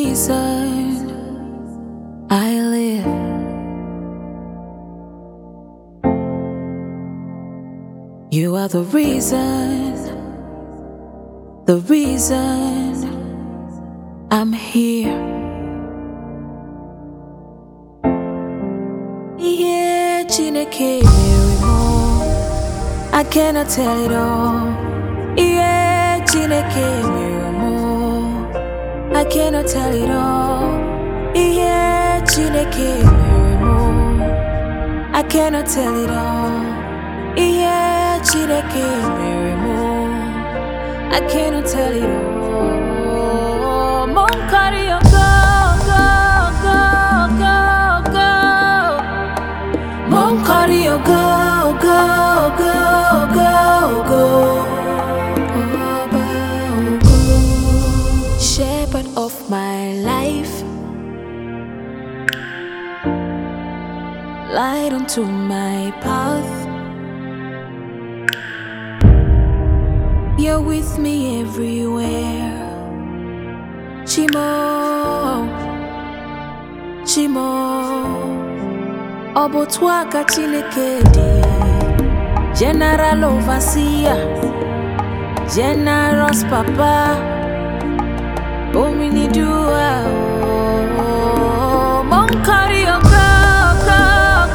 reason I live. You are the reason I'm here. Yeah, Chineke Mirimo, I cannot tell it all. Yeah, Chineke Mirimo, I cannot tell it all. Yeah, Chineke Mirimo, I cannot tell it all. Yeah, Chineke Mirimo, I cannot tell it all. Monkario, go, go, go, go, go. Monkario, go, go, go, go, go. Shepherd of my life, light unto my path. You're with me everywhere. Chimo, Chimo, Obotwaka Chinekedi, General Overseer, Generous Papa, Omini Dua, Monkario, go, go,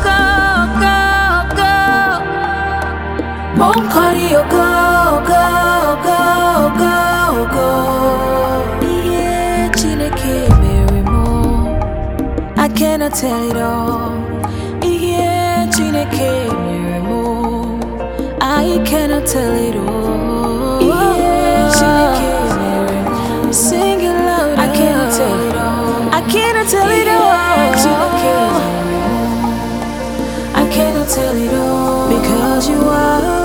go, go, go, Monkario, go, go, go, go, go. Yeah, Chineke Mirimo, I cannot tell it all. Yeah, Chineke Mirimo, I cannot tell it all. Yeah, Chineke Mirimo, sing it loud. I cannot tell it all. I cannot tell it all. Chineke Mirimo, I cannot tell it all because you are.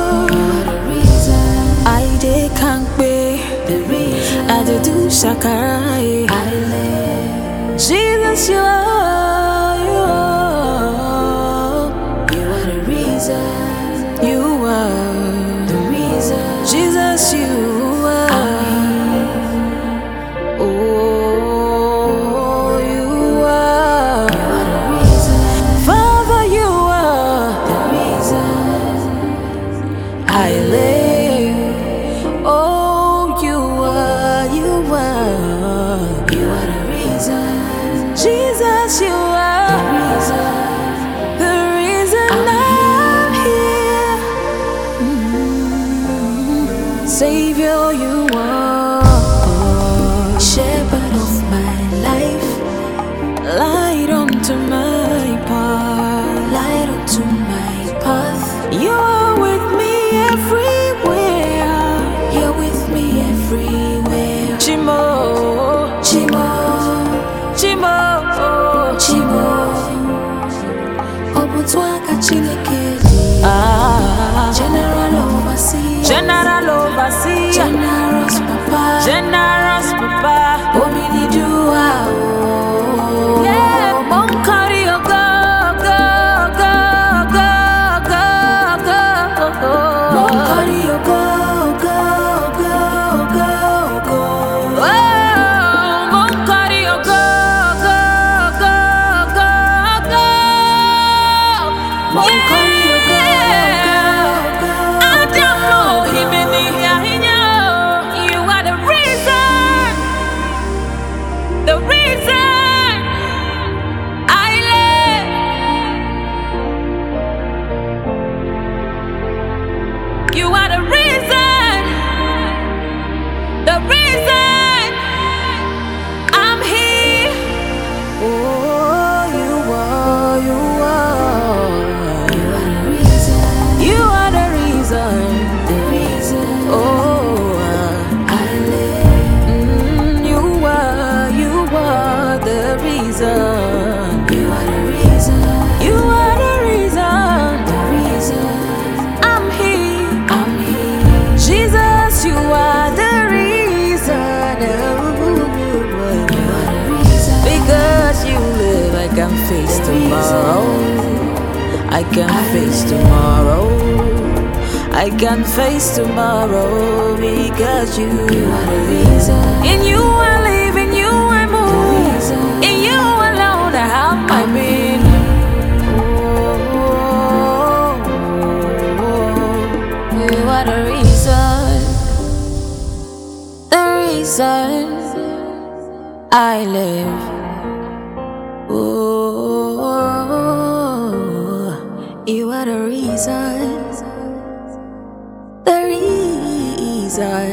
Can't be the reason I do Shakara. Jesus, you are the reason. You are the reason. Jesus, you are. Oh, you are the reason. Father, you are the reason I live. Oh, you are the reason. Jesus, you are the reason I'm here. Savior, you are shepherd of my life, light unto my path, light unto my path. You are with me everywhere. You're with me everywhere. Chimo, Chimo, Chimo, Chimo. Obutwaka Chinekedi. General Overseer, General Overseer, Generous Papa, Generous Papa. Omini Dua. Yeah, Monkario, go, go, go, go, go, go. Monkario, go. I can face tomorrow. I can face tomorrow. I can face tomorrow because you are the reason. In you I live, in you I move. I live. Oh, you are the reason, the reason